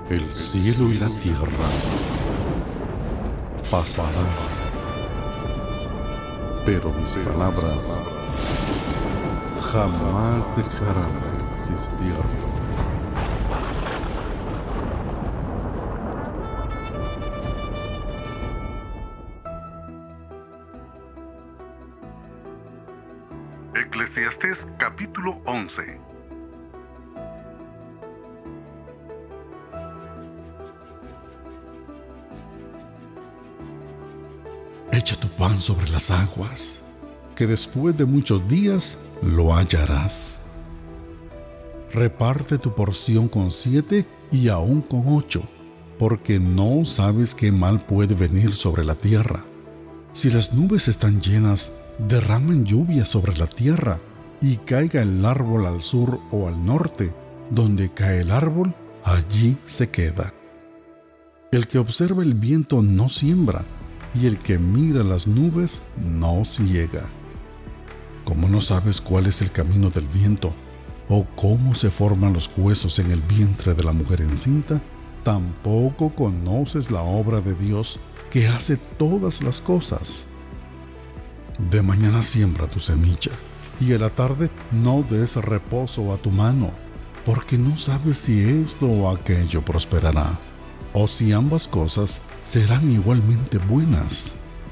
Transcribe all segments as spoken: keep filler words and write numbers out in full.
El cielo y la tierra pasarán, pero mis palabras jamás dejarán de existir. Eclesiastés capítulo once. Echa tu pan sobre las aguas, que después de muchos días lo hallarás. Reparte tu porción con siete y aún con ocho, porque no sabes qué mal puede venir sobre la tierra. Si las nubes están llenas, derraman lluvia sobre la tierra, y caiga el árbol al sur o al norte, donde cae el árbol, allí se queda. El que observa el viento no siembra, y el que mira las nubes no ciega. ¿Cómo no sabes cuál es el camino del viento, o cómo se forman los huesos en el vientre de la mujer encinta? Tampoco conoces la obra de Dios, que hace todas las cosas. De mañana siembra tu semilla, y a la tarde no des reposo a tu mano, porque no sabes si esto o aquello prosperará, o si ambas cosas serán igualmente buenas.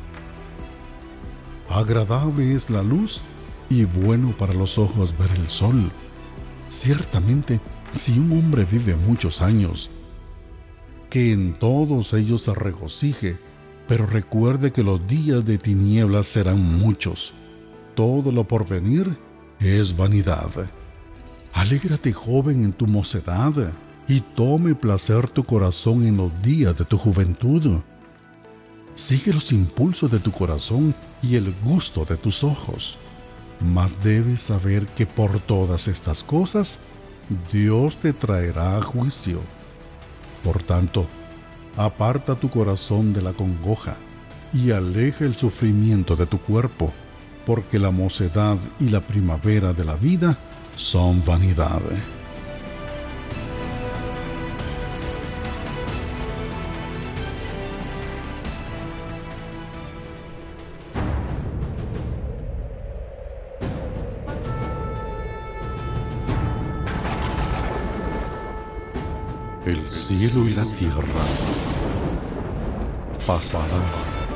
Agradable es la luz y bueno para los ojos ver el sol. Ciertamente, si un hombre vive muchos años, que en todos ellos se regocije, pero recuerde que los días de tinieblas serán muchos. Todo lo porvenir es vanidad. Alégrate, joven, en tu mocedad, y tome placer tu corazón en los días de tu juventud. Sigue los impulsos de tu corazón y el gusto de tus ojos. Mas debes saber que por todas estas cosas Dios te traerá a juicio. Por tanto, aparta tu corazón de la congoja y aleja el sufrimiento de tu cuerpo, porque la mocedad y la primavera de la vida son vanidad. El cielo y la tierra pasarán,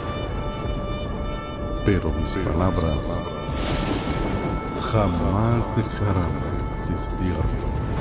pero mis palabras jamás dejarán de existir.